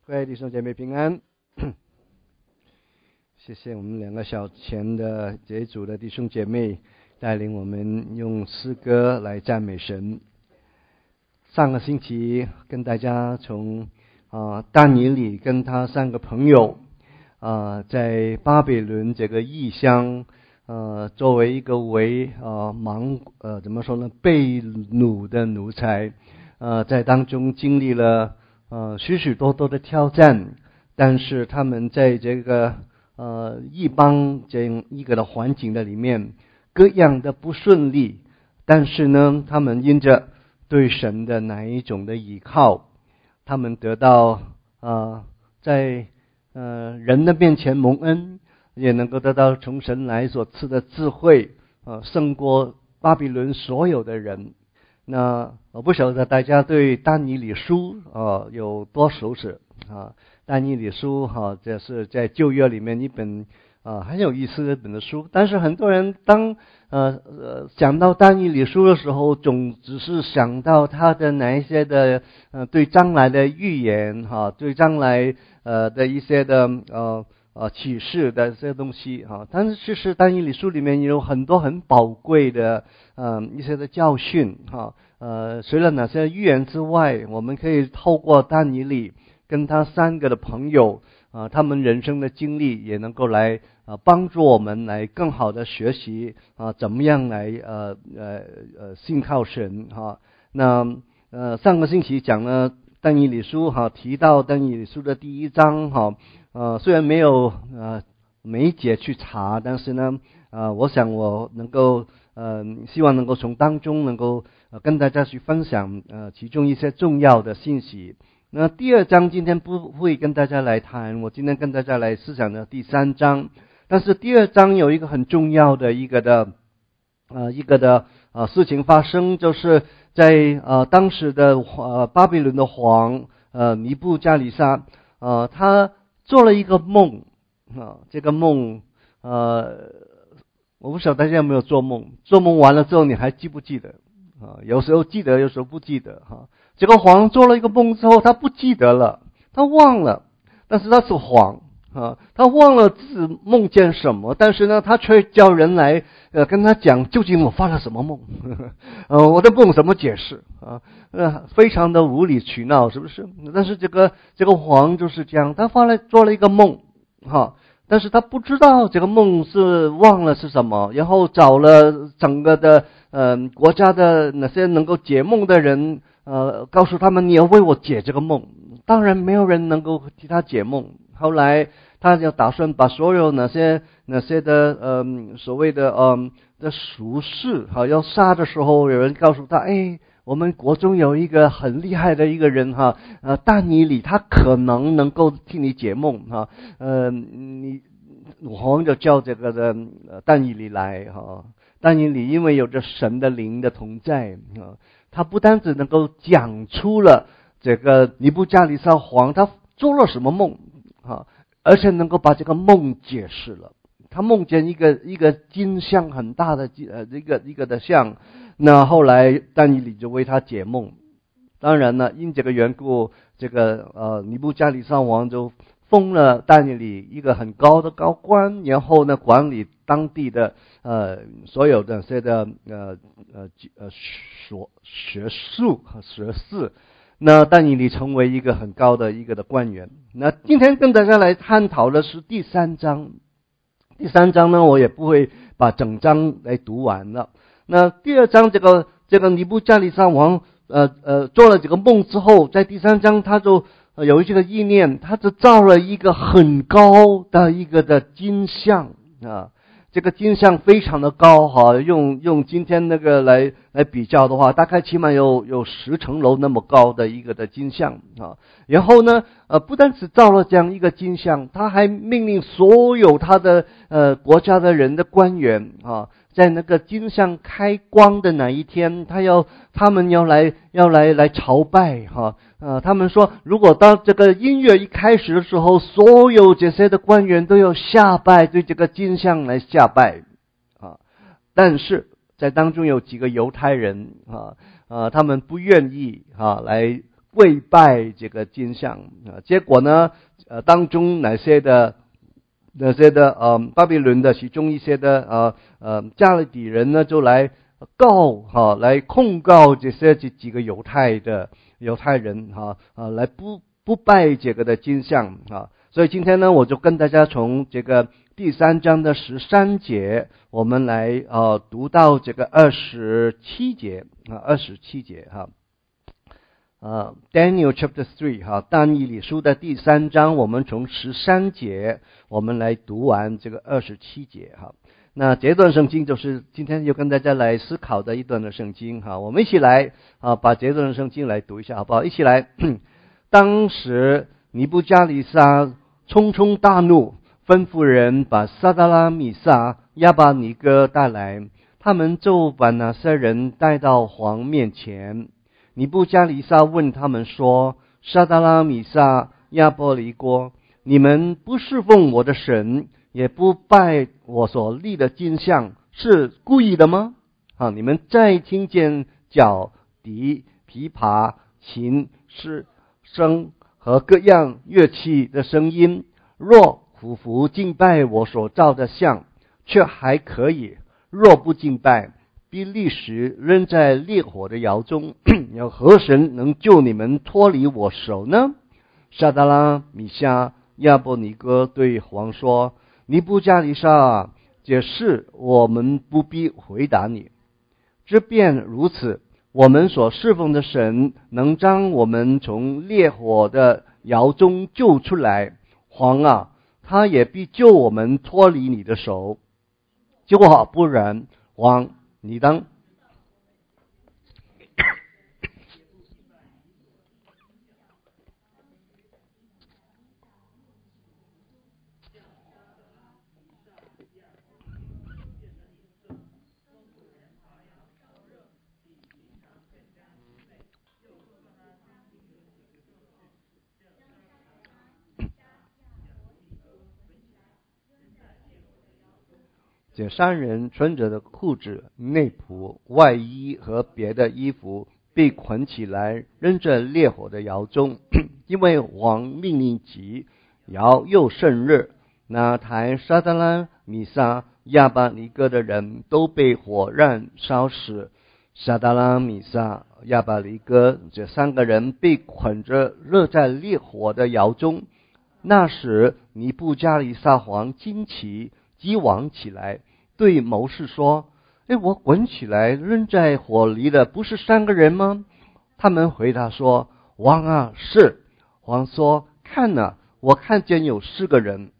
各位弟兄姐妹平安。谢谢我们2个小前的这一组的弟兄姐妹带领我们用诗歌来赞美神。上个星期跟大家从但以理跟他3个朋友在巴比伦这个异乡作为一个怎么说呢，被掳的奴才，在当中经历了许许多多的挑战，但是他们在这个异邦这样一个的环境的里面，各样的不顺利，但是呢，他们因着对神的哪一种的倚靠，他们得到在人的面前蒙恩，也能够得到从神来所赐的智慧，胜过巴比伦所有的人。那我不晓得大家对但以理书有多熟悉但以理书这是在旧约里面一本很有意思的一本的书，但是很多人当讲到但以理书的时候，总只是想到他的哪一些的对将来的预言对将来的一些的启示的这些东西但是其实但以理书里面有很多很宝贵的一些的教训除了哪些预言之外，我们可以透过但以理跟他3个的朋友他们人生的经历，也能够来帮助我们来更好的学习怎么样来信靠神那上个星期讲了但以理书提到但以理书的第1章虽然没有每一节去查，但是呢我想我能够希望能够从当中能够跟大家去分享其中一些重要的信息。那第2章今天不会跟大家来谈，我今天跟大家来思想的第3章。但是第2章有一个很重要的一个的事情发生，就是在当时的巴比伦的皇尼布加里撒他做了一个梦这个梦我不晓得大家有没有做梦，做梦完了之后你还记不记得有时候记得，有时候不记得这个皇做了一个梦之后，他不记得了，他忘了，但是他是皇他忘了自己梦见什么，但是呢，他却叫人来跟他讲究竟我发了什么梦我的梦怎么解释非常的无理取闹，是不是？但是这个皇就是这样，他做了一个梦但是他不知道这个梦是忘了是什么，然后找了整个的国家的那些能够解梦的人告诉他们你要为我解这个梦，当然没有人能够替他解梦。后来他就打算把所有那些的所谓的的术士要杀的时候，有人告诉他我们国中有一个很厉害的一个人但以理，他可能够替你解梦皇就叫这个的但以理来但以理因为有着神的灵的同在他不单只能够讲出了这个尼布加利撒皇他做了什么梦而且能够把这个梦解释了。他梦见一个金像很大的一个的像，那后来但以理就为他解梦。当然了，因这个缘故，这个尼布加利撒王就封了但以理一个很高的高官，然后呢管理当地的所有的这个学士。那但以理成为一个很高的一个的官员。那今天跟大家来探讨的是第3章。第3章呢，我也不会把整章来读完了。那第2章这个尼布加利撒王做了这个梦之后，在第3章他就有这个意念，他就造了一个很高的一个的金像这个金像非常的高用今天那个来比较的话，大概起码有10层楼那么高的一个的金像然后呢不单只造了这样一个金像，他还命令所有他的国家的人的官员在那个金像开光的那一天，他们要来朝拜他们说如果当这个音乐一开始的时候，所有这些的官员都要下拜，对这个金像来下拜但是在当中有几个犹太人他们不愿意来跪拜这个金像结果呢，当中那些的巴比伦的其中一些的加勒底人呢，就来来控告这几个犹太人来不拜这个的金像所以今天呢，我就跟大家从这个第3章的13节，我们来读到这个27节27节Daniel chapter 3但以理书的第3章，我们从13节我们来读完这个27节那这段圣经就是今天就跟大家来思考的一段的圣经我们一起来把这段圣经来读一下好不好？一起来。当时尼布加利撒冲冲大怒，吩咐人把撒达拉米撒亚巴尼哥带来，他们就把那些人带到王面前。尼布加利撒问他们说：撒达拉米撒亚波尼哥，你们不侍奉我的神，也不拜我所立的金像，是故意的吗？你们再听见角、笛、琵琶、琴、笙和各样乐器的声音，若俯伏敬拜我所造的像，却还可以；若不敬拜，必立时扔在烈火的窑中。有何神能救你们脱离我手呢？撒达拉米撒亚波尼哥对王说：尼布加利撒，这事我们不必回答你。这便如此，我们所侍奉的神能将我们从烈火的窑中救出来，王他也必救我们脱离你的手。结果不然，王你当这3人穿着的裤子、内袍、外衣和别的衣服被捆起来，扔在烈火的窑中。因为王命令急，窑又甚热，那抬撒达拉米撒亚巴尼哥的人都被火燃烧死。撒达拉米撒亚巴尼哥这3个人被捆着热在烈火的窑中。那时尼布加利撒王惊奇，急忙起来，对谋士说：我滚起来扔在火里的不是3个人吗？他们回答说：王是。王说：看哪，我看见有4个人。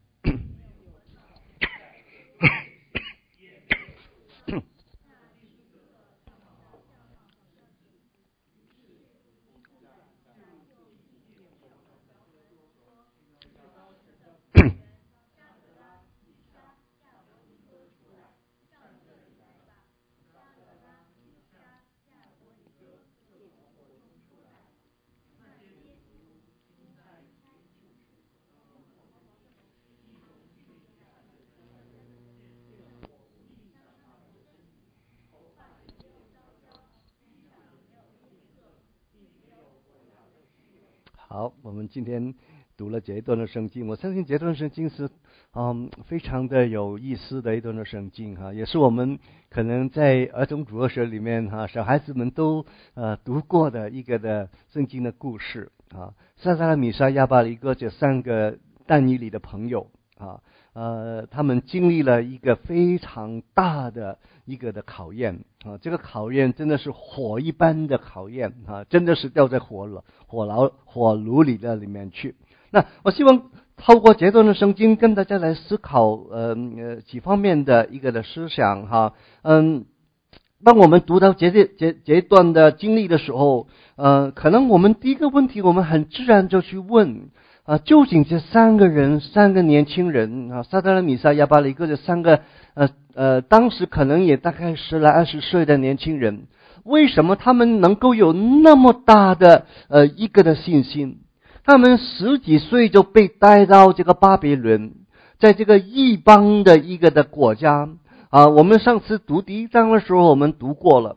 好，我们今天读了这一段的圣经，我相信这段圣经是非常的有意思的一段的圣经也是我们可能在儿童主日学里面小孩子们都读过的一个的圣经的故事撒达拉米撒亚巴尼哥这3个但以理的朋友他们经历了一个非常大的一个的考验这个考验真的是火一般的考验真的是掉在火炉里的里面去。那我希望透过这段的圣经跟大家来思考几方面的一个的思想当我们读到这一段的经历的时候可能我们第一个问题，我们很自然就去问究竟这3个年轻人撒达拉米撒亚巴尼哥这3个当时可能也大概10来20岁的年轻人，为什么他们能够有那么大的一个的信心？他们10几岁就被带到这个巴比伦，在这个异邦的一个的国家我们上次读第1章的时候我们读过了，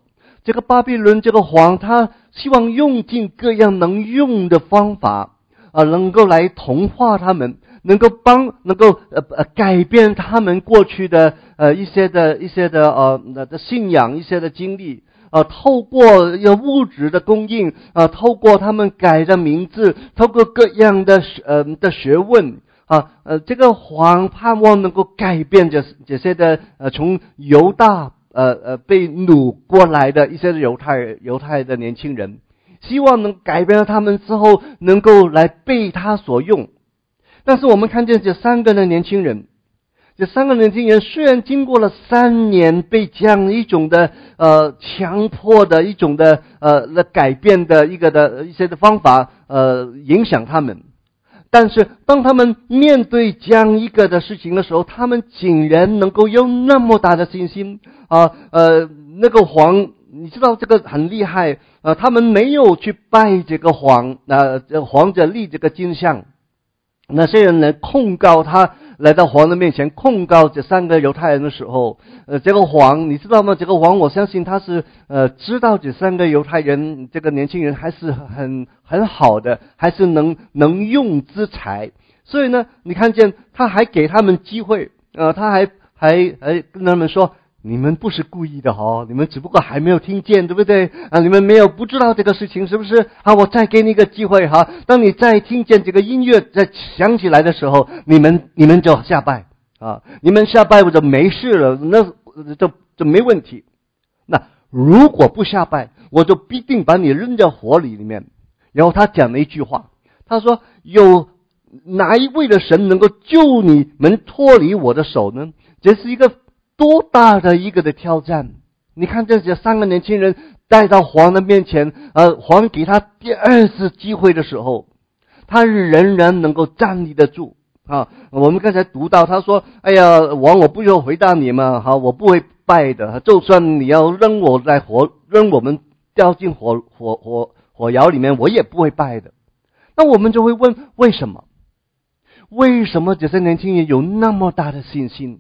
这个巴比伦这个王，他希望用尽各样能用的方法能够来同化他们，能够改变他们过去的一些的信仰，一些的经历透过物质的供应透过他们改的名字，透过各样的学问这个王盼望能够改变这些的从犹大被掳过来的一些犹太的年轻人，希望能改变了他们之后，能够来被他所用。但是我们看见这三个年轻人虽然经过了3年被这样一种的强迫的一种的改变的一些的方法影响他们，但是当他们面对这样一个的事情的时候，他们竟然能够有那么大的信心那个王，你知道这个很厉害他们没有去拜这个王者立这个金像。那些人来控告他，来到王的面前控告这3个犹太人的时候这个王你知道吗？这个王我相信他是知道这3个犹太人这个年轻人还是很好的，还是能用之才，所以呢你看见他还给他们机会他还跟他们说，你们不是故意的你们只不过还没有听见，对不对你们不知道这个事情，是不是我再给你一个机会当你再听见这个音乐再响起来的时候，你们就下拜你们下拜我就没事了，那就没问题。那如果不下拜，我就必定把你扔在火里面。然后他讲了一句话，他说，有哪一位的神能够救你们脱离我的手呢？这是一个多大的一个的挑战。你看这3个年轻人带到皇的面前皇给他第2次机会的时候，他仍然能够站立得住我们刚才读到他说，哎呀王，我不要回答你嘛我不会拜的，就算你要扔我们掉进火窑里面，我也不会拜的。那我们就会问，为什么这些年轻人有那么大的信心？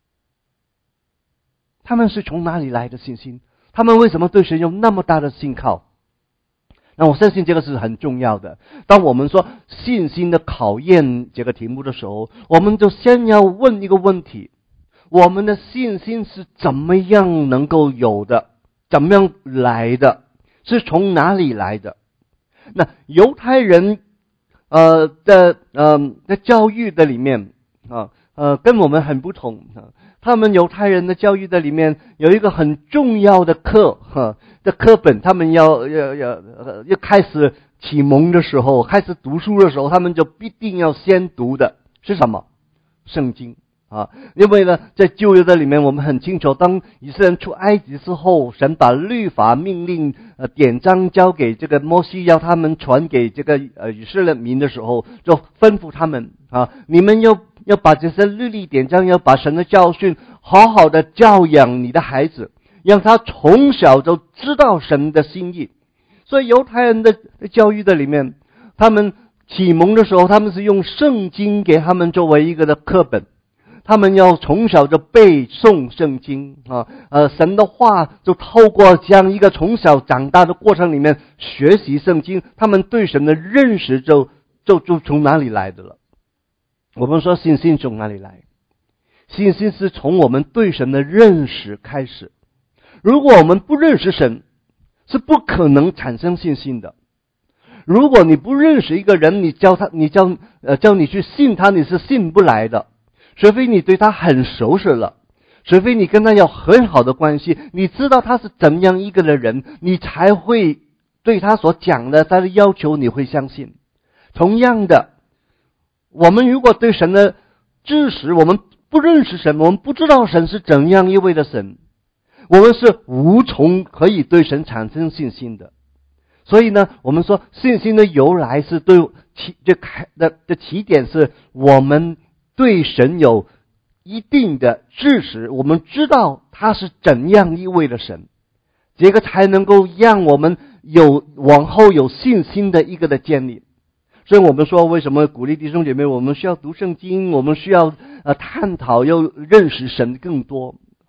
他们是从哪里来的信心？他们为什么对神有那么大的信靠？那我相信这个是很重要的。当我们说信心的考验这个题目的时候，我们就先要问一个问题，我们的信心是怎么样能够有的，怎么样来的，是从哪里来的？那犹太人的教育的里面跟我们很不同他们犹太人的教育的里面有一个很重要的课本，他们要开始启蒙的时候，开始读书的时候，他们就必定要先读的是什么？圣经因为呢在旧约的里面我们很清楚，当以色列人出埃及之后，神把律法命令典章交给这个摩西，要他们传给这个以色列民的时候，就吩咐他们你们要把这些律例典章，要把神的教训好好的教养你的孩子，让他从小就知道神的心意。所以犹太人的教育的里面，他们启蒙的时候，他们是用圣经给他们作为一个的课本，他们要从小就背诵圣经神的话，就透过这样一个从小长大的过程里面学习圣经，他们对神的认识就从哪里来的了。我们说信心从哪里来？信心是从我们对神的认识开始。如果我们不认识神，是不可能产生信心的。如果你不认识一个人，你叫你去信他，你是信不来的。除非你对他很熟识了，除非你跟他有很好的关系，你知道他是怎样一个的人，你才会对他所讲的他的要求你会相信。同样的，我们如果对神的知识，我们不认识神，我们不知道神是怎样一位的神，我们是无从可以对神产生信心的。所以呢，我们说信心的由来是起点是我们对神有一定的知识，我们知道他是怎样一位的神，这个才能够让我们往后有信心的一个的建立。所以我们说为什么鼓励弟兄姐妹，我们需要读圣经，我们需要探讨，要认识神更多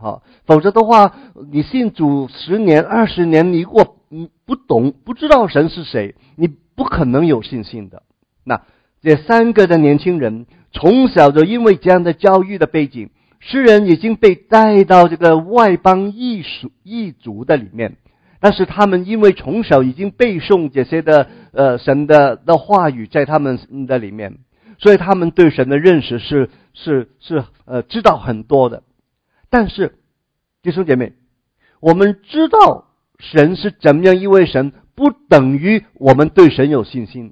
否则的话，你信主10年、20年，你如果不懂、不知道神是谁，你不可能有信心的。那这3个的年轻人从小就因为这样的教育的背景，诗人已经被带到这个外邦异族的里面，但是他们因为从小已经背诵这些的神的话语在他们的里面，所以他们对神的认识是知道很多的。但是弟兄姐妹，我们知道神是怎么样一位神，不等于我们对神有信心。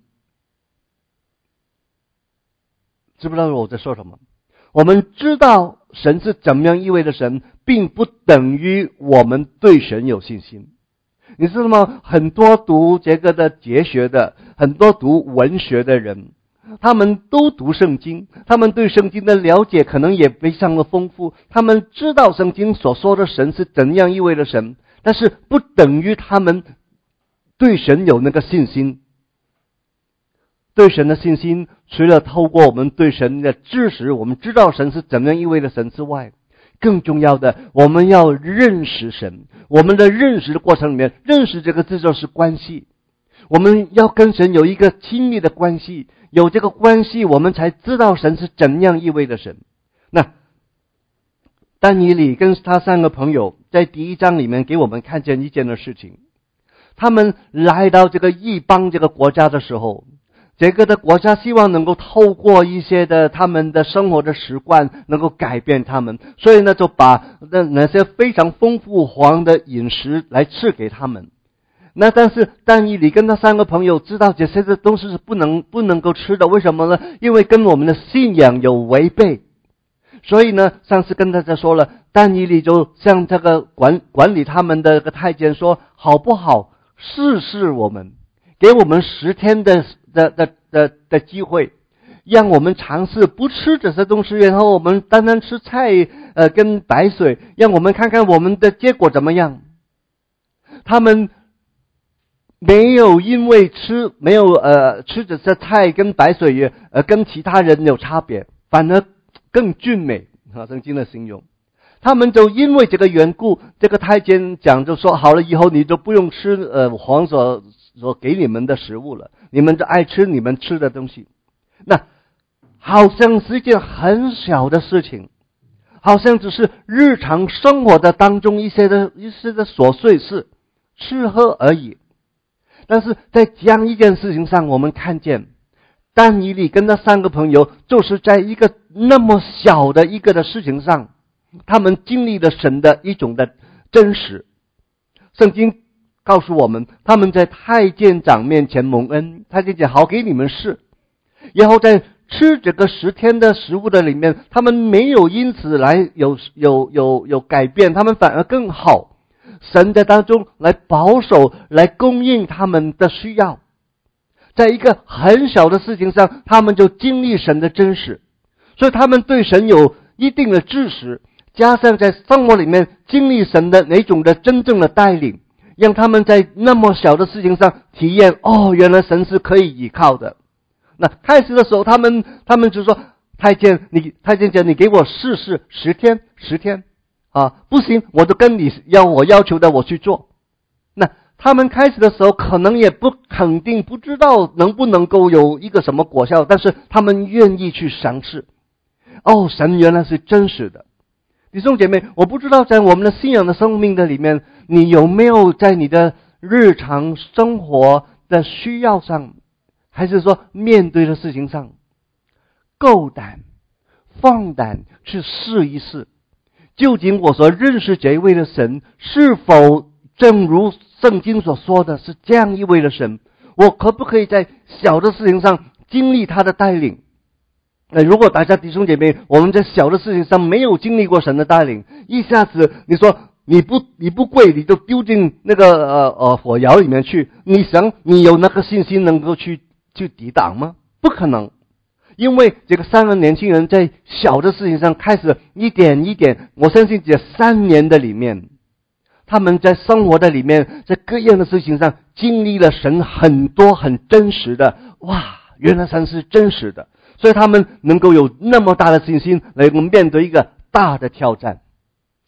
知不知道我在说什么？我们知道神是怎么样一位的神，并不等于我们对神有信心。你知道吗？很多读这个的哲学的，很多读文学的人，他们都读圣经，他们对圣经的了解可能也非常的丰富，他们知道圣经所说的神是怎样一位的神，但是不等于他们对神有那个信心。对神的信心，除了透过我们对神的知识，我们知道神是怎样一位的神之外，更重要的，我们要认识神。我们的认识的过程里面，认识这个字就是关系。我们要跟神有一个亲密的关系，有这个关系，我们才知道神是怎样一位的神。那但以理跟他3个朋友在第1章里面给我们看见一件的事情，他们来到这个异邦这个国家的时候，这个的国家希望能够透过一些的他们的生活的习惯能够改变他们，所以呢就把那些非常丰富黄的饮食来赐给他们。那但是但以理跟他3个朋友知道这些的东西是不能够吃的，为什么呢？因为跟我们的信仰有违背。所以呢，上次跟大家说了，但以理就向这个管理他们的这个太监说，好不好试试我们，给我们10天的机会，让我们尝试不吃这些东西，然后我们单单吃菜跟白水，让我们看看我们的结果怎么样。他们没有因为吃这些菜跟白水跟其他人有差别，反而更俊美，圣经的形容。他们就因为这个缘故，这个太监讲就说，好了，以后你就不用吃皇所给你们的食物了，你们就爱吃你们吃的东西。那好像是一件很小的事情，好像只是日常生活的当中一些的琐碎事，吃喝而已。但是在这样一件事情上，我们看见但以理跟那3个朋友就是在一个那么小的一个的事情上，他们经历了神的一种的真实。圣经告诉我们，他们在太监长面前蒙恩，太监讲好给你们试，然后在吃这个10天的食物的里面，他们没有因此来有改变，他们反而更好。神在当中来保守，来供应他们的需要。在一个很小的事情上，他们就经历神的真实，所以他们对神有一定的知识，加上在生活里面经历神的哪种的真正的带领，让他们在那么小的事情上体验，原来神是可以依靠的。那开始的时候，他们就说，太监讲你给我试试10天不行，我就跟你要求的我去做。那他们开始的时候可能也不肯定，不知道能不能够有一个什么果效，但是他们愿意去尝试。神原来是真实的。弟兄姐妹，我不知道在我们的信仰的生命的里面，你有没有在你的日常生活的需要上，还是说面对的事情上，够胆放胆去试一试，究竟我所认识这一位的神是否正如圣经所说的是这样一位的神，我可不可以在小的事情上经历他的带领。如果大家弟兄姐妹，我们在小的事情上没有经历过神的带领，一下子你说你不跪，你就丢进那个火窑里面去，你想你有那个信心能够去抵挡吗？不可能。因为这个3个年轻人在小的事情上开始一点一点，我相信这3年的里面，他们在生活的里面，在各样的事情上经历了神很多很真实的，原来神是真实的，所以他们能够有那么大的信心来面对一个大的挑战。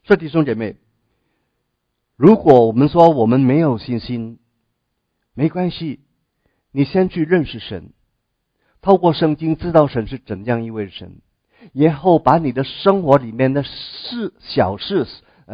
所以弟兄姐妹，如果我们说我们没有信心，没关系，你先去认识神，透过圣经知道神是怎样一位神，然后把你的生活里面的小事，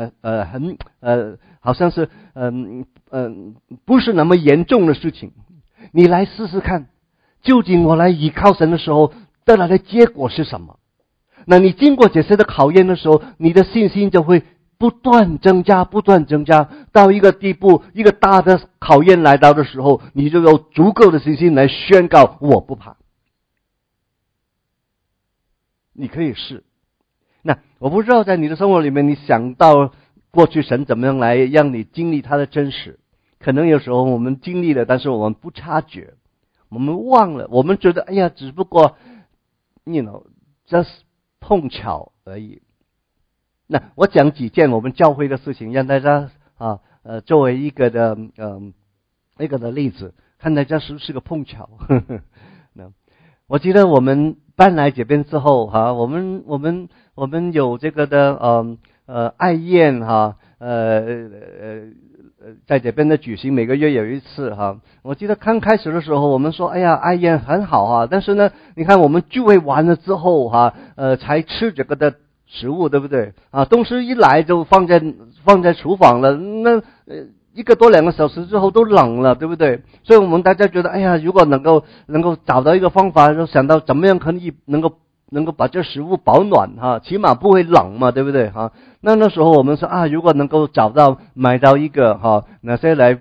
好像是不是那么严重的事情，你来试试看，究竟我来依靠神的时候得来的结果是什么？那你经过这些的考验的时候，你的信心就会不断增加，不断增加，到一个地步，一个大的考验来到的时候，你就有足够的信心来宣告我不怕。你可以试。那我不知道在你的生活里面，你想到过去神怎么样来让你经历他的真实？可能有时候我们经历了，但是我们不察觉，我们忘了，我们觉得哎呀，只不过just 碰巧而已。那我讲几件我们教会的事情，让大家作为一个的例子，看大家是不是个碰巧。我记得我们搬来这边之后我们有这个的爱宴在这边的举行，每个月有一次我记得刚开始的时候，我们说哎呀爱宴很好但是呢，你看我们聚会完了之后才吃这个的食物，对不对东西一来就放在厨房了，那1个多2个小时之后都冷了，对不对？所以我们大家觉得，哎呀，如果能够找到一个方法，就想到怎么样可以能够把这食物保暖起码不会冷嘛，对不对那时候我们说如果能够买到一个那些来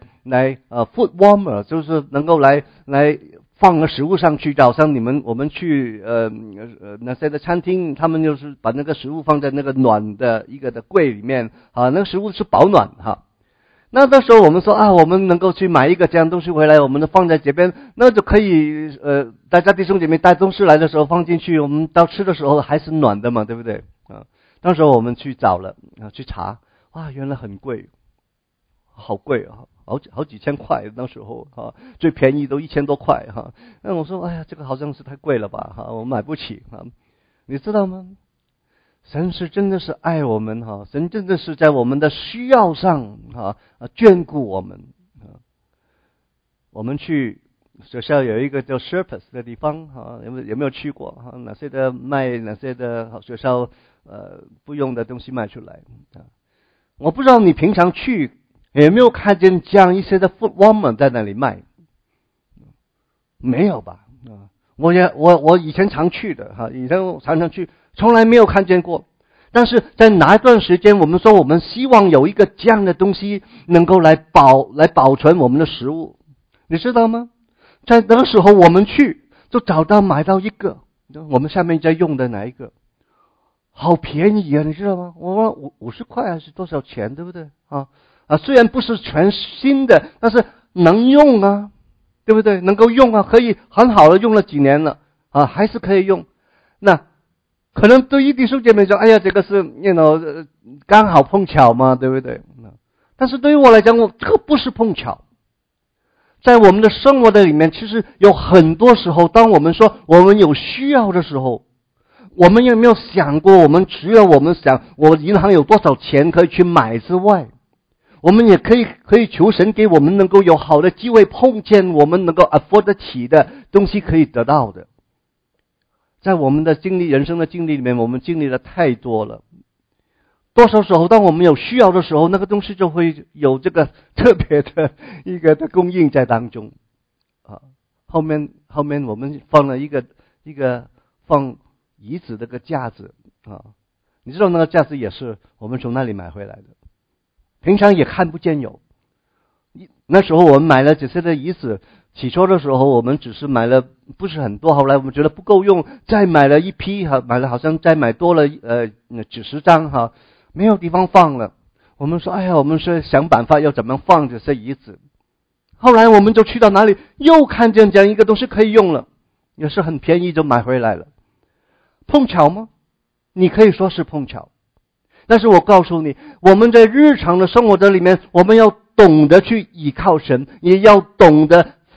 food warmer， 就是能够来放个食物上去，早上我们去那些的餐厅，他们就是把那个食物放在那个暖的一个的柜里面那个食物是保暖那时候我们说我们能够去买一个这样东西回来，我们放在这边，那就可以大家弟兄姐妹带东西来的时候放进去，我们到吃的时候还是暖的嘛，对不对当时我们去找了去查，原来很贵，好贵好几千块，那时候最便宜都1000多块那我说哎呀，这个好像是太贵了吧我买不起你知道吗？神是真的是爱我们神真的是在我们的需要上眷顾我们我们去学校有一个叫 Surplus 的地方有没有去过哪些的卖哪些的学校不用的东西卖出来我不知道你平常去有没有看见这样一些的 food warmer 在那里卖？没有吧我以前常去的以前我常常去，从来没有看见过。但是在哪一段时间，我们说我们希望有一个这样的东西能够来保存我们的食物，你知道吗？在那个时候我们去就买到一个，我们下面在用的哪一个好便宜你知道吗？我说50块还是多少钱，对不对虽然不是全新的，但是能用对不对？能够用可以很好的用了几年了还是可以用。那可能对于弟兄姐妹说，哎呀，这个是刚好碰巧嘛，对不对？但是对于我来讲，这个不是碰巧。在我们的生活的里面，其实有很多时候，当我们说我们有需要的时候，我们有没有想过，我们除了我们想我银行有多少钱可以去买之外，我们也可以求神给我们能够有好的机会碰见我们能够 afford 得起的东西可以得到的。在我们的人生的经历里面，我们经历的太多了。多少时候当我们有需要的时候，那个东西就会有这个特别的一个的供应在当中后面我们放了一个放椅子的个架子你知道那个架子也是我们从那里买回来的，平常也看不见有。那时候我们买了这些的椅子，起初的时候我们只是买了不是很多，后来我们觉得不够用，再买了一批买了好像再买多了几十张没有地方放了。我们说哎呀，我们是想办法要怎么放这些椅子。后来我们就去到哪里又看见这样一个东西可以用了，也是很便宜就买回来了。碰巧吗？你可以说是碰巧，但是我告诉你，我们在日常的生活的里面，我们要懂得去依靠神，也要懂得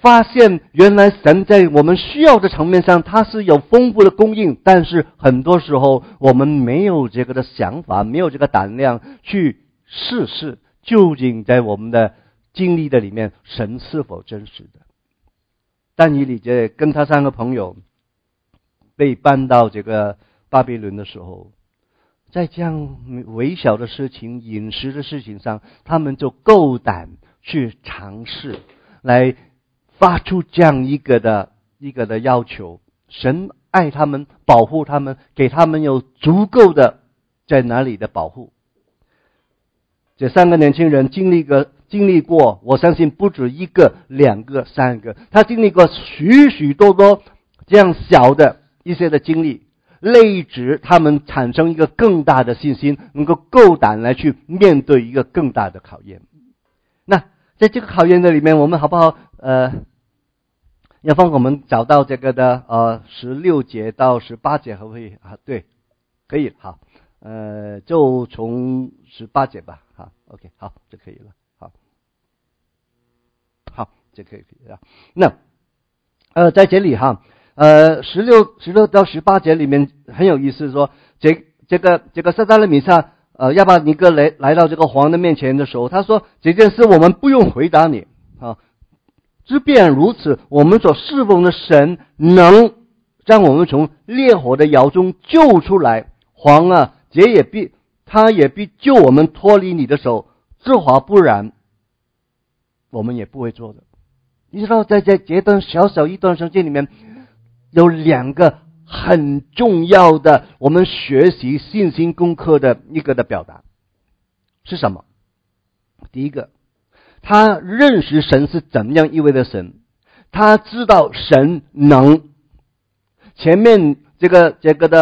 发现原来神在我们需要的层面上，他是有丰富的供应，但是很多时候我们没有这个的想法，没有这个胆量去试试，究竟在我们的经历的里面，神是否真实的。但以理这跟他3个朋友被搬到这个巴比伦的时候，在这样微小的事情、饮食的事情上，他们就够胆去尝试，来发出这样一个的要求。神爱他们，保护他们，给他们有足够的在哪里的保护。这3个年轻人经历过，我相信不止1个、2个、3个，他经历过许许多多这样小的一些的经历，累使他们产生一个更大的信心，能够够胆来去面对一个更大的考验。那在这个考验的里面，我们好不好要帮我们找到这个的16节到18节，可不可以啊？对，可以，好，就从18节吧，好 ，OK， 好，就可以了，好，这可以啊。那在这里哈，16到18节里面很有意思，说这个撒旦的弥撒亚伯尼哥来到这个王的面前的时候，他说这件事我们不用回答你啊。即便如此，我们所侍奉的神能让我们从烈火的窑中救出来，王啊，他也必救我们脱离你的手，这话不然我们也不会做的。你知道在这段小小一段圣经里面有2个很重要的我们学习信心功课的一个的表达是什么？第一个，他认识神是怎样一位的神，他知道神能。前面这个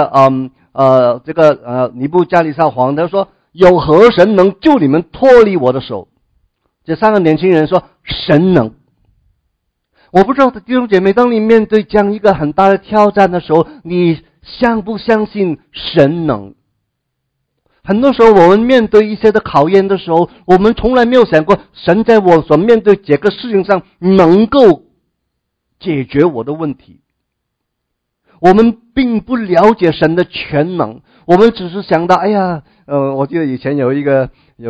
尼布加利撒王他说，有何神能救你们脱离我的手？这3个年轻人说神能。我不知道弟兄姐妹，当你面对这样一个很大的挑战的时候，你相不相信神能？很多时候我们面对一些的考验的时候，我们从来没有想过神在我所面对这个事情上能够解决我的问题。我们并不了解神的全能，我们只是想到我记得以前有一个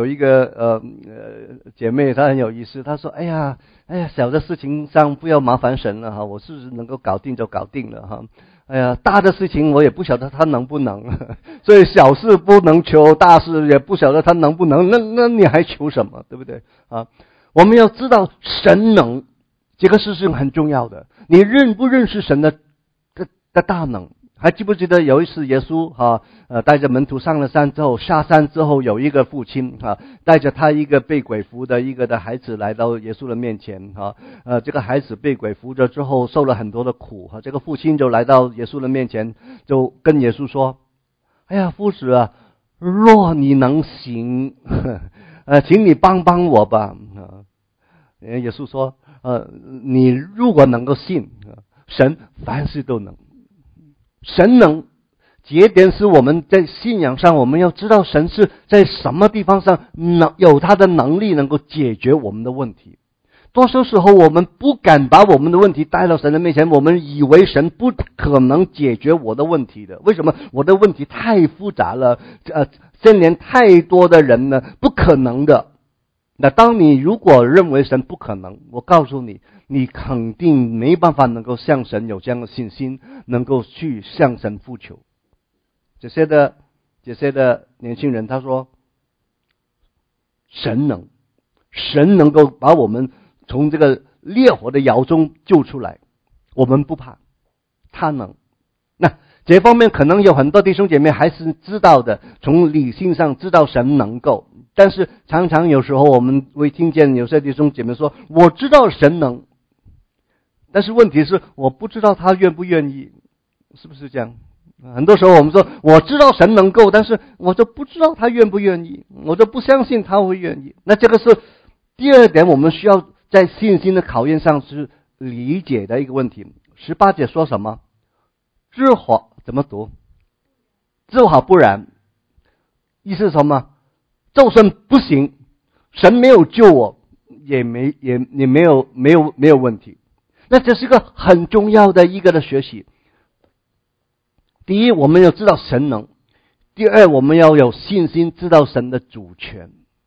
姐妹，她很有意思，她说哎呀小的事情上不要麻烦神了哈，我是能够搞定就搞定了哈。大的事情我也不晓得他能不能，所以小事不能求，大事也不晓得他能不能，那你还求什么，对不对啊？我们要知道神能，这个事情很重要的。你认不认识神的大能？还记不记得有一次耶稣带着门徒上了山之后，下山之后有一个父亲带着他一个被鬼附的一个的孩子来到耶稣的面前这个孩子被鬼附着之后受了很多的苦这个父亲就来到耶稣的面前，就跟耶稣说，夫子啊，若你能行请你帮帮我吧耶稣说你如果能够信，神凡事都能。神能，节点是我们在信仰上，我们要知道神是在什么地方上有他的能力能够解决我们的问题。多数时候我们不敢把我们的问题带到神的面前，我们以为神不可能解决我的问题的。为什么？我的问题太复杂了，牵连太多的人呢，不可能的。那当你如果认为神不可能，我告诉你，你肯定没办法能够向神有这样的信心，能够去向神呼求。这些的年轻人他说神能够把我们从这个烈火的窑中救出来，我们不怕，他能。那这方面可能有很多弟兄姐妹还是知道的，从理性上知道神能够，但是常常有时候我们会听见有些弟兄姐妹说，我知道神能，但是问题是我不知道他愿不愿意，是不是这样？很多时候我们说我知道神能够，但是我就不知道他愿不愿意，我就不相信他会愿意。那这个是第2点我们需要在信心的考验上是理解的一个问题。18节说什么？至好怎么读？至好不然，意思是什么？就算不行，神没有救我，也没有问题。 那这是一个很重要的一个的学习。第一，我们要知道神能；第二，我们要有信心，知道神的主权。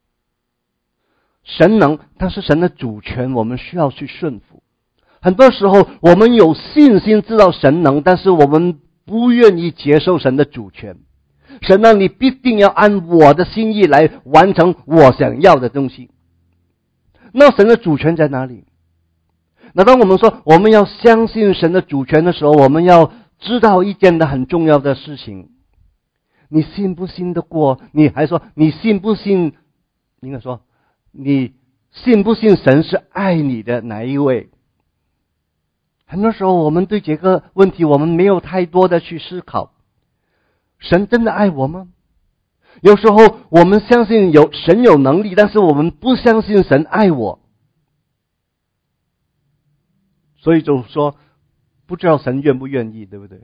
神能，但是神的主权我们需要去顺服。很多时候我们有信心知道神能，但是我们不愿意接受神的主权。神呢，你必定要按我的心意来完成我想要的东西。那神的主权在哪里？那当我们说我们要相信神的主权的时候，我们要知道一件的很重要的事情。你信不信得过？你还说你信不信？应该说你信不信神是爱你的哪一位？很多时候我们对这个问题我们没有太多的去思考。神真的爱我吗？有时候我们相信神有能力，但是我们不相信神爱我，所以就说不知道神愿不愿意，对不对？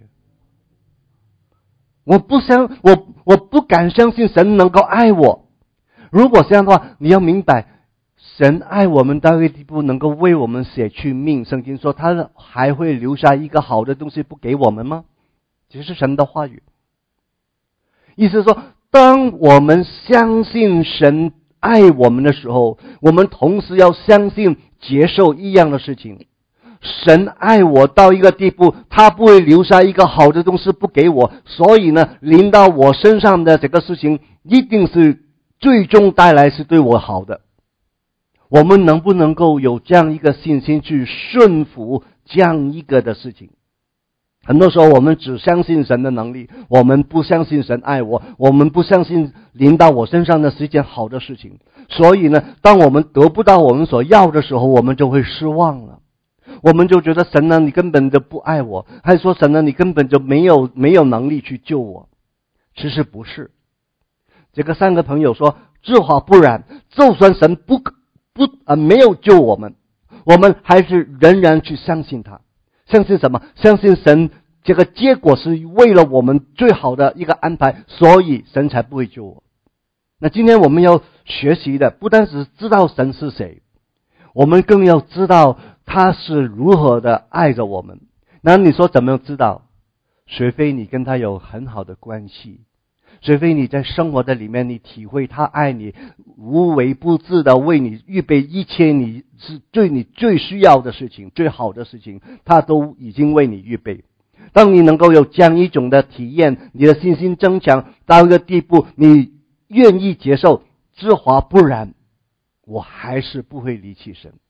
我不敢相信神能够爱我。如果这样的话，你要明白，神爱我们到一个地步，能够为我们舍去命。圣经说他还会留下一个好的东西不给我们吗？这是神的话语。意思是说，当我们相信神爱我们的时候，我们同时要相信接受一样的事情。神爱我到一个地步，他不会留下一个好的东西不给我，所以呢，临到我身上的这个事情一定是最终带来是对我好的。我们能不能够有这样一个信心去顺服这样一个的事情？很多时候我们只相信神的能力，我们不相信神爱我，我们不相信临到我身上的是一件好的事情。所以呢，当我们得不到我们所要的时候，我们就会失望了。我们就觉得神呢，你根本就不爱我，还说神呢，你根本就没有能力去救我。其实不是。这个三个朋友说，至少不然，就算神没有救我们，我们还是仍然去相信他。相信什么？相信神这个结果是为了我们最好的一个安排，所以神才不会救我。那今天我们要学习的不单是知道神是谁，我们更要知道他是如何的爱着我们。那你说怎么知道？除非你跟他有很好的关系，除非你在生活的里面你体会他爱你，无微不至的为你预备一切你最需要的事情，最好的事情，他都已经为你预备。当你能够有这样一种的体验，你的信心增强到一个地步，你愿意接受，之华不然，我还是不会离弃神。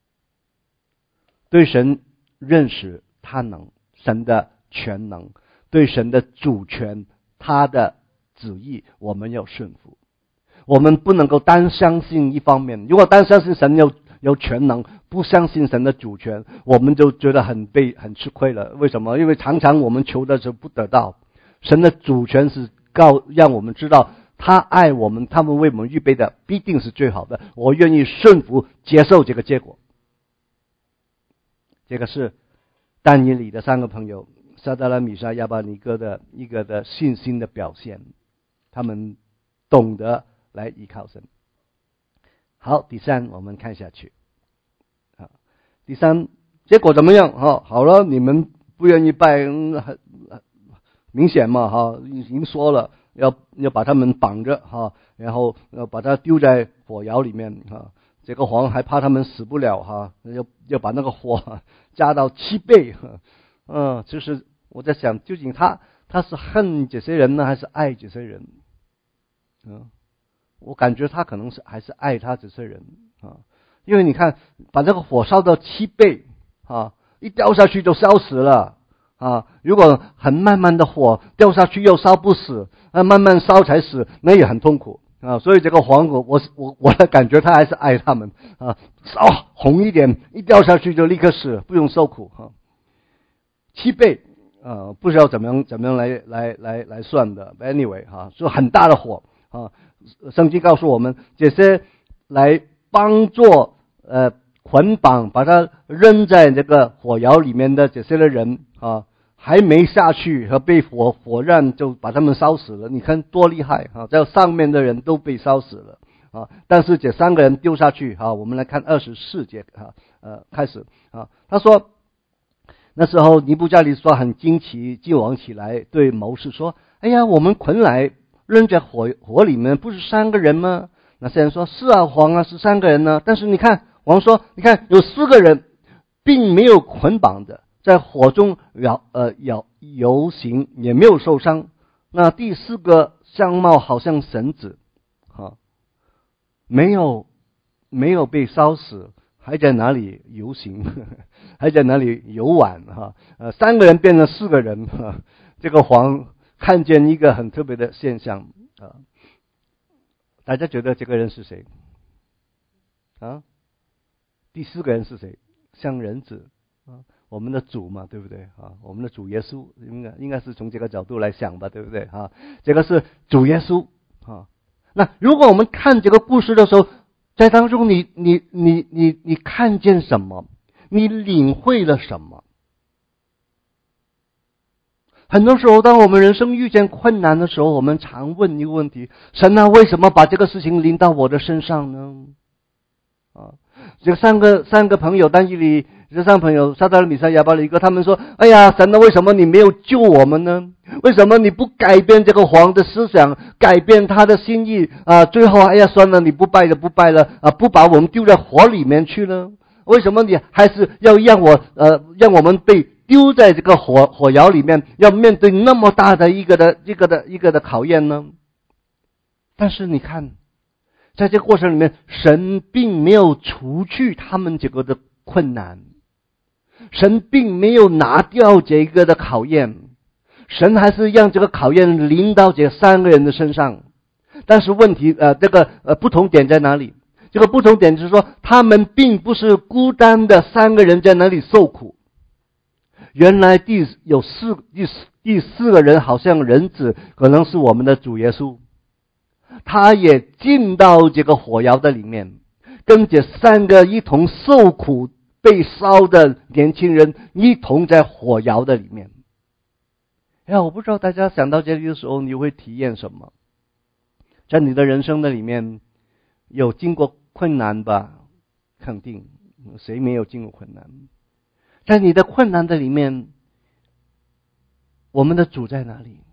对神认识他能，神的全能，对神的主权，他的旨意，我们要顺服。我们不能够单相信一方面。如果单相信神有全能，不相信神的主权，我们就觉得很吃亏了。为什么？因为常常我们求的时候不得到。神的主权是让我们知道他爱我们，他们为我们预备的必定是最好的，我愿意顺服接受这个结果。这个是但以理的三个朋友撒德拉米沙亚巴尼哥的一个的信心的表现，他们懂得来依靠神。好，第三我们看下去。第三结果怎么样？好了，你们不愿意拜，很明显嘛，已经说了要把他们绑着，然后要把他丢在火窑里面，这个王还怕他们死不了，要把那个火加到7倍。就是我在想，究竟他是恨这些人呢，还是爱这些人？我感觉他可能是还是爱他这些人因为你看，把这个火烧到7倍一掉下去就烧死了如果很慢慢的火掉下去又烧不死，慢慢烧才死，那也很痛苦所以这个黄我的感觉他还是爱他们烧红一点，一掉下去就立刻死，不用受苦7倍不知道怎么样来算的 ，anyway 是很大的火圣经告诉我们，这些来帮助捆绑把它扔在这个火窑里面的这些的人还没下去和被火焰就把他们烧死了。你看多厉害这上面的人都被烧死了但是这3个人丢下去我们来看24节开始他说那时候尼布甲尼撒很惊奇，惊惶起来，对谋士说：“哎呀，我们捆来扔在火里面，不是3个人吗？”那些人说：“是啊，王啊，是3个人呢。但是你看，王说，你看有4个人，并没有捆绑的，在火中游行，也没有受伤。那第4个相貌好像绳子，没有被烧死。”还在哪里游行，还在哪里游玩3个人变成4个人这个王看见一个很特别的现象大家觉得这个人是谁第4个人是谁？像人子我们的主嘛，对不对我们的主耶稣应该是从这个角度来想吧，对不对这个是主耶稣那如果我们看这个故事的时候，在当中你看见什么？你领会了什么？很多时候当我们人生遇见困难的时候，我们常问一个问题：神啊，为什么把这个事情临到我的身上呢？这三个朋友，但以理这3个朋友撒旦、米撒、亚巴一个，他们说：哎呀，神啊，为什么你没有救我们呢？为什么你不改变这个王的思想，改变他的心意最后哎呀算了，你不拜了不把我们丢在火里面去呢？为什么你还是要让我们被丢在这个火窑里面，要面对那么大的一个的考验呢？但是你看，在这个过程里面，神并没有除去他们这个的困难，神并没有拿掉这个的考验，神还是让这个考验临到这3个人的身上。但是问题不同点在哪里？这个不同点就是说，他们并不是孤单的3个人在那里受苦。原来第4个人好像人子，可能是我们的主耶稣，他也进到这个火窑的里面，跟这3个一同受苦被烧的年轻人一同在火窑的里面。我不知道大家想到这里的时候，你会体验什么？在你的人生的里面，有经过困难吧？肯定，谁没有经过困难？在你的困难的里面，我们的主在哪里？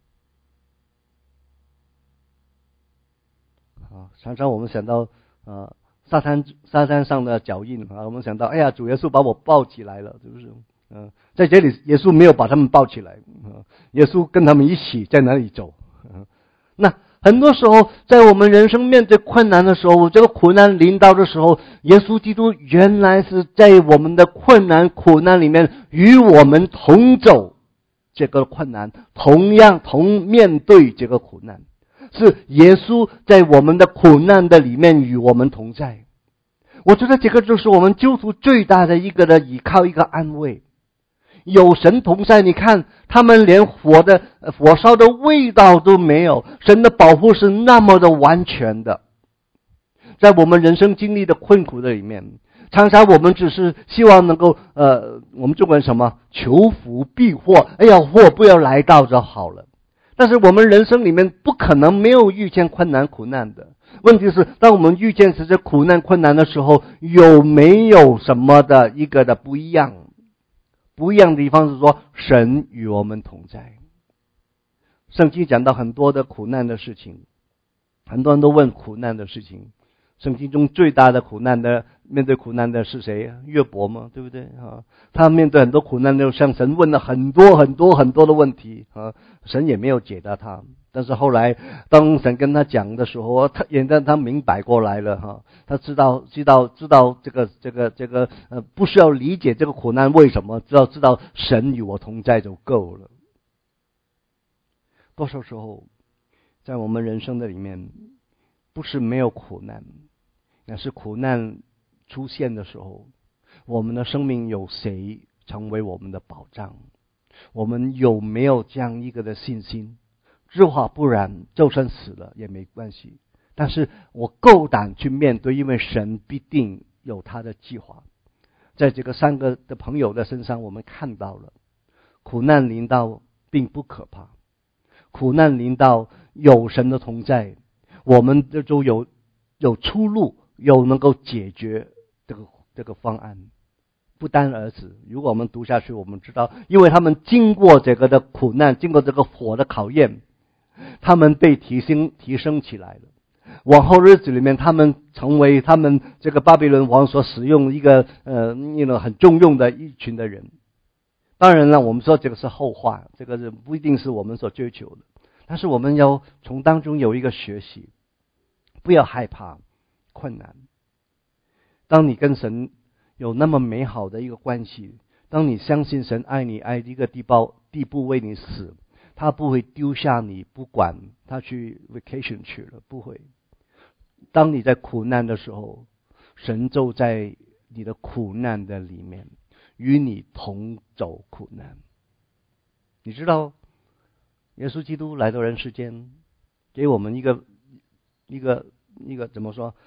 常常我们想到沙滩上的脚印我们想到哎呀，主耶稣把我抱起来了，是不是？在这里耶稣没有把他们抱起来耶稣跟他们一起在哪里走那很多时候在我们人生面对困难的时候，这个苦难临到的时候，耶稣基督原来是在我们的困难苦难里面与我们同走这个困难，同面对这个苦难，是耶稣在我们的苦难的里面与我们同在。我觉得这个就是我们基督徒最大的一个的依靠，一个安慰。有神同在，你看他们连火烧的味道都没有，神的保护是那么的完全的。在我们人生经历的困苦的里面，常常我们只是希望能够我们就管什么求福避祸，哎呀，祸不要来到就好了。但是我们人生里面不可能没有遇见困难苦难的。问题是当我们遇见这些苦难困难的时候，有没有什么的一个的不一样？不一样的地方是说，神与我们同在。圣经讲到很多的苦难的事情，很多人都问苦难的事情。圣经中最大的面对苦难的是谁？约伯嘛，对不对他面对很多苦难，就向神问了很多的问题神也没有解答他。但是后来当神跟他讲的时候，他明白过来了他知道这个不需要理解这个苦难为什么，知道神与我同在就够了。多少时候在我们人生的里面，不是没有苦难，但是苦难出现的时候，我们的生命有谁成为我们的保障？我们有没有这样一个的信心？至少不然，就算死了也没关系。但是我够胆去面对，因为神必定有他的计划。在这个3个的朋友的身上，我们看到了苦难临到并不可怕，苦难临到有神的同在，我们就有出路，有能够解决这个方案。 不单而止。如果我们读下去，我们知道，因为他们经过这个的苦难，经过这个火的考验，他们被提升起来了。往后日子里面，他们成为他们这个巴比伦王所使用一个很重用的一群的人。当然了，我们说这个是后话，这个是不一定是我们所追求的，但是我们要从当中有一个学习，不要害怕困难。当你跟神有那么美好的一个关系，当你相信神爱你爱一个地步为你死，他不会丢下你不管，他去 vacation 去了，不会。当你在苦难的时候，神就在你的苦难的里面与你同走苦难。你知道耶稣基督来到人世间，给我们一个怎么说？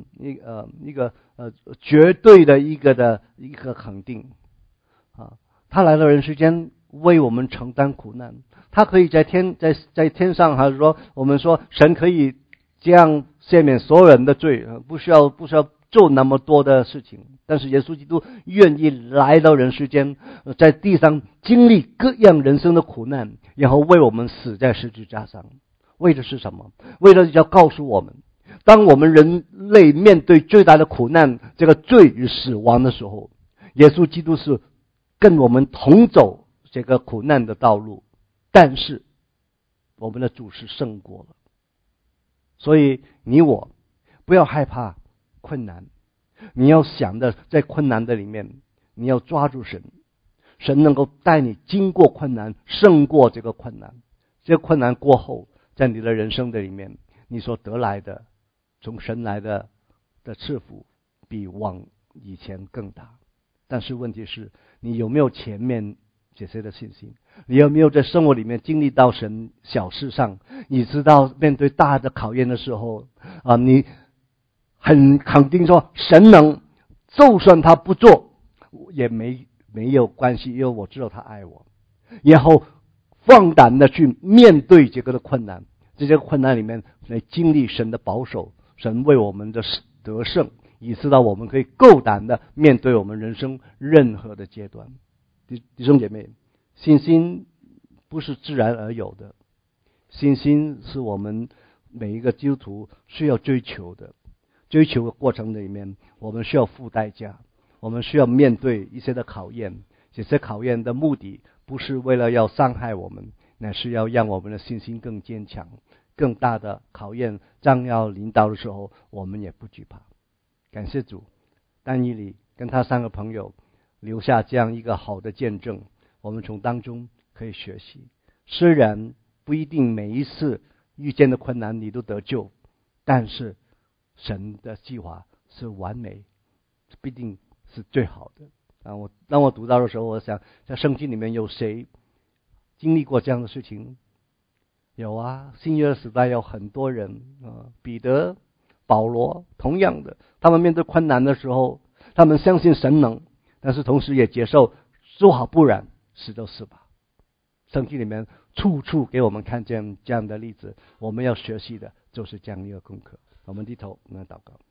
绝对的一个肯定啊！他来到人世间为我们承担苦难，他可以在天上，还是说我们说神可以这样赦免所有人的罪，不需要做那么多的事情。但是耶稣基督愿意来到人世间，在地上经历各样人生的苦难，然后为我们死在十字架上。为的是什么？为了要告诉我们，当我们人类面对最大的苦难，这个罪与死亡的时候，耶稣基督是跟我们同走这个苦难的道路，但是我们的主是胜过了。所以你我不要害怕困难，你要想的在困难的里面，你要抓住神，神能够带你经过困难，胜过这个困难。这个困难过后，在你的人生的里面，你所得来的从神来的赐福比往以前更大。但是问题是，你有没有前面这些的信心？你有没有在生活里面经历到神小事上，你知道面对大的考验的时候你很肯定说神能，就算他不做也没有关系，因为我知道他爱我。然后放胆的去面对这个的困难，这些困难里面来经历神的保守，神为我们的得胜，以致到我们可以够胆的面对我们人生任何的阶段。弟兄姐妹，信心不是自然而有的，信心是我们每一个基督徒需要追求的。追求的过程里面，我们需要付代价，我们需要面对一些的考验。这些考验的目的不是为了要伤害我们，乃是要让我们的信心更坚强。更大的考验将要临到的时候，我们也不惧怕。感谢主，但以理跟他3个朋友留下这样一个好的见证，我们从当中可以学习。虽然不一定每一次遇见的困难你都得救，但是神的计划是完美，必定是最好的。当我读到的时候，我想在圣经里面有谁经历过这样的事情？有啊，新约时代有很多人彼得、保罗，同样的，他们面对困难的时候，他们相信神能，但是同时也接受说好不然，死就死吧。圣经里面处处给我们看见这样的例子，我们要学习的就是这样一个功课。我们低头，我们祷告。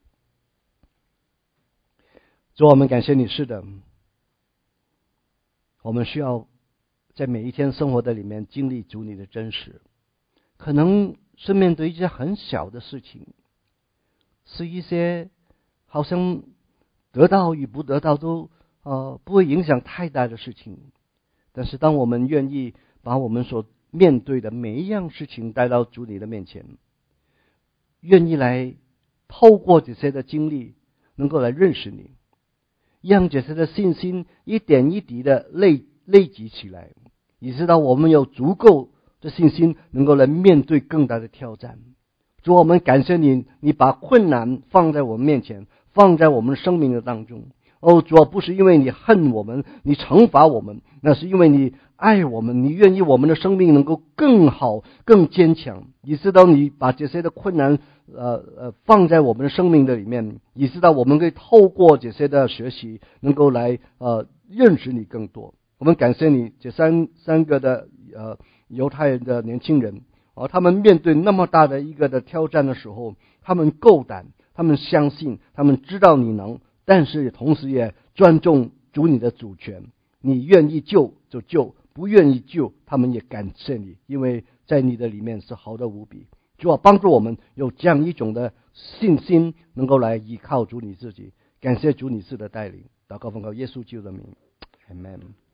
主，我们感谢你，是的，我们需要在每一天生活的里面经历主你的真实，可能是面对一些很小的事情，是一些好像得到与不得到都不会影响太大的事情。但是当我们愿意把我们所面对的每一样事情带到主你的面前，愿意来透过这些的经历能够来认识你，让这些的信心一点一滴的累积起来，以致到我们有足够的信心能够来面对更大的挑战。主，我们感谢你，你把困难放在我们面前，放在我们生命的当中。主，不是因为你恨我们，你惩罚我们，那是因为你爱我们，你愿意我们的生命能够更好更坚强，以致到你把这些的困难放在我们的生命的里面，以致到我们可以透过这些的学习能够来认识你更多。我们感谢你，这三个的犹太人的年轻人他们面对那么大的一个的挑战的时候，他们够胆，他们相信，他们知道你能，但是同时也尊重主你的主权，你愿意救就救，不愿意救他们也感谢你，因为在你的里面是好的无比。主啊，帮助我们有这样一种的信心，能够来依靠主你自己。感谢主你是的带领，祷告奉靠耶稣基督的名，阿们。